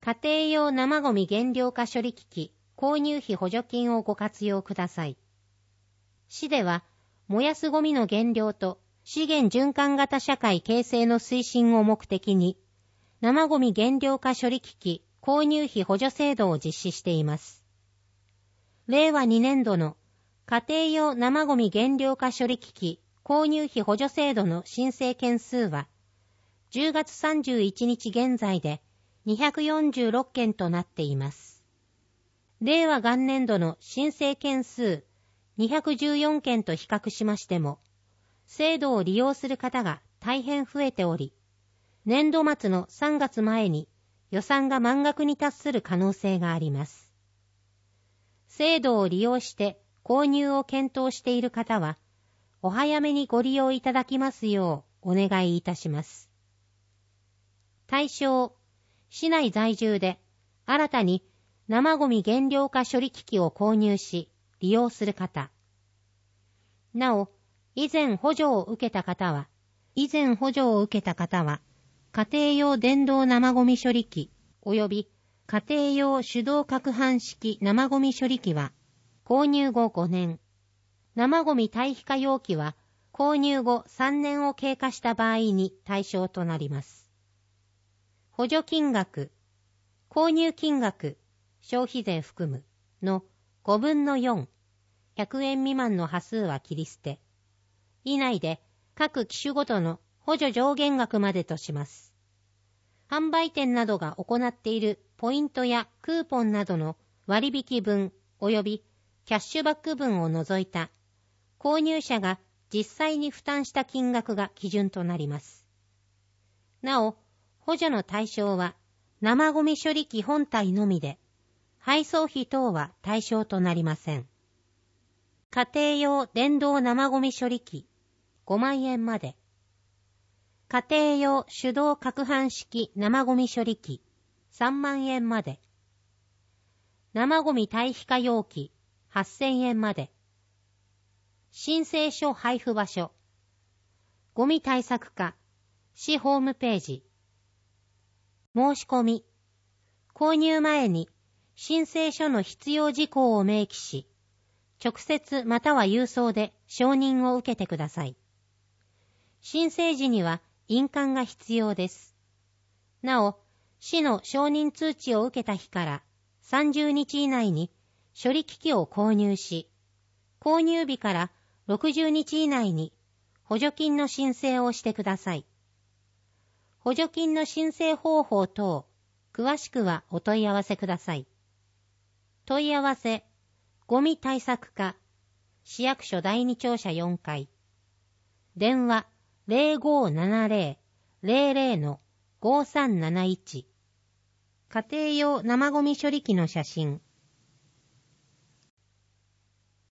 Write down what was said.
家庭用生ゴミ減量化処理機器購入費補助金をご活用ください。市では、燃やすゴミの減量と資源循環型社会形成の推進を目的に、生ゴミ減量化処理機器購入費補助制度を実施しています。令和2年度の家庭用生ゴミ減量化処理機器購入費補助制度の申請件数は、10月31日現在で246件となっています。令和元年度の申請件数214件と比較しましても、制度を利用する方が大変増えており、年度末の3月前に予算が満額に達する可能性があります。制度を利用して購入を検討している方は、お早めにご利用いただきますようお願いいたします。対象、市内在住で新たに生ゴミ減量化処理機器を購入し利用する方。なお、以前補助を受けた方は、家庭用電動生ゴミ処理機及び家庭用手動攪拌式生ゴミ処理機は購入後5年、生ゴミ堆肥化容器は購入後3年を経過した場合に対象となります。補助金額、購入金額、消費税含むの5分の4、100円未満の端数は切り捨て、以内で各機種ごとの補助上限額までとします。販売店などが行っているポイントやクーポンなどの割引分及びキャッシュバック分を除いた購入者が実際に負担した金額が基準となります。なお、補助の対象は生ゴミ処理機本体のみで、配送費等は対象となりません。家庭用電動生ゴミ処理機5万円まで。家庭用手動攪拌式生ゴミ処理機3万円まで。生ゴミ堆肥化容器8000円まで。申請書配布場所。ゴミ対策課、市ホームページ。申し込み。購入前に申請書の必要事項を明記し、直接または郵送で承認を受けてください。申請時には印鑑が必要です。なお、市の承認通知を受けた日から30日以内に処理機器を購入し、購入日から60日以内に補助金の申請をしてください。補助金の申請方法等、詳しくはお問い合わせください。問い合わせ、ゴミ対策課、市役所第2庁舎4階。電話、0570-00-5371。家庭用生ゴミ処理機の写真。